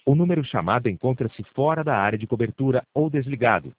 O número chamado encontra-se fora da área de cobertura ou desligado.